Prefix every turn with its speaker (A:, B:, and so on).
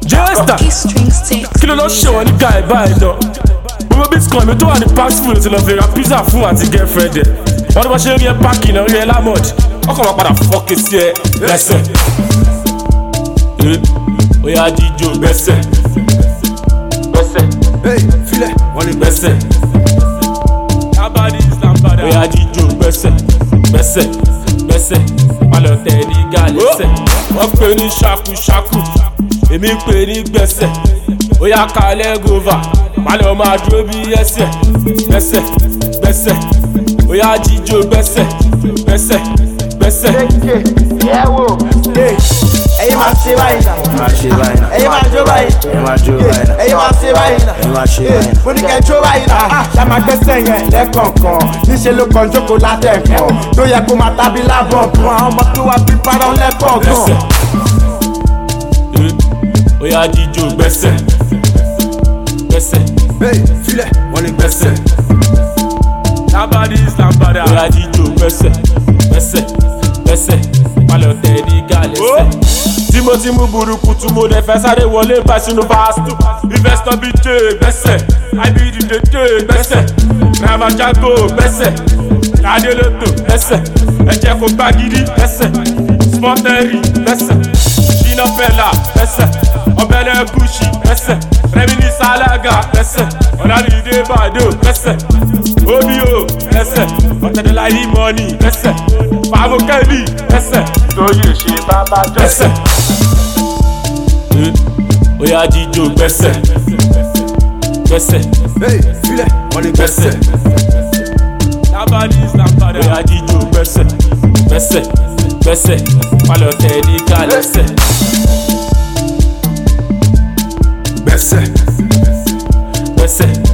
A: Jester kí ló lọ ṣe wọn ní guy báyìí lọ gbogbo bitcoin mi tó wà ní passful ti lọ fi ra pizza fún àti girlfriend ẹ wọn ní wọn ṣe ń rí ẹ páàkì náà rí ẹ lámọd ọkọ máa padà fọkì sí ẹ lẹ́sẹ̀ ó yá jíjó gbẹ́sẹ̀
B: filẹ̀
A: wọ́n ní gbẹ́sẹ̀ ó yá jíjó gbẹ́sẹ̀ pálọ̀ tẹ̀ ní gàlẹ́sẹ̀ wọ́n pè ní ṣakúṣakú èmi pè ní gbẹ́sẹ̀ ó yá kalẹ̀ gova pálọ̀ máa dúró bí ẹsẹ̀ gbẹ́sẹ̀ ó yá jíjó gbẹ́sẹ̀.
C: ẹ̀yin máa ṣe báyìí náà ẹ̀yin máa jó báyìí ẹ̀yin máa ṣe báyìí náà mo ní kẹ́ jó báyìí náà. ṣá máa gbẹ́sẹ̀ yẹn lẹ́kọ̀ọ̀kan níṣẹ́ ló kàn jókòó látẹ̀kàn tó yẹ kó máa tábí lábọ̀ kan àwọn ọmọ tó wá bí parọ́ lẹ́kọ̀ọ̀kan.
A: ó yá jíjó gbẹ́sẹ̀
B: filẹ̀ wọ́n ní gbẹ́sẹ̀.
A: ó yá jíjó gbẹ́sẹ̀ pálọ̀ tẹ̀ ní gàlẹ́sẹ̀. tímọ́tímú burúkú tí mo dẹ̀ fẹ́ sáré wọlé bá sínú fásitì investor bíi jẹ́ gbẹ́sẹ̀ ibd dédé gbẹ́sẹ̀ ramajago gbẹ́sẹ̀ adélótò gbẹ́sẹ̀ ẹ̀jẹ̀ kò gbàgídí gbẹ́sẹ̀ spọ́tẹ́rì gbẹ́sẹ̀ ṣínà fẹ́lá gbẹ́sẹ̀ ọ̀bẹ̀lẹ̀ gúúsì gbẹ́sẹ̀ rẹ́míní sálága gbẹ́sẹ̀ ọ̀làdìdé bàdó gbẹ́sẹ̀ omio gbẹ́sẹ̀ ọ̀tẹ̀dẹ̀láyé mọ́nì gbẹ́sẹ̀ pàmòkẹ́lì gbẹ́sẹ̀ tóyè ṣe bàbá gbẹ́sẹ̀. ó yá jíjó gbẹ́sẹ̀
B: filẹ̀ wọ́n ní gbẹ́sẹ̀.
A: ó yá jíjó gbẹ́sẹ̀ pálọ̀ tẹ̀ ní gàlẹ́sẹ̀.
B: gbẹ́sẹ̀.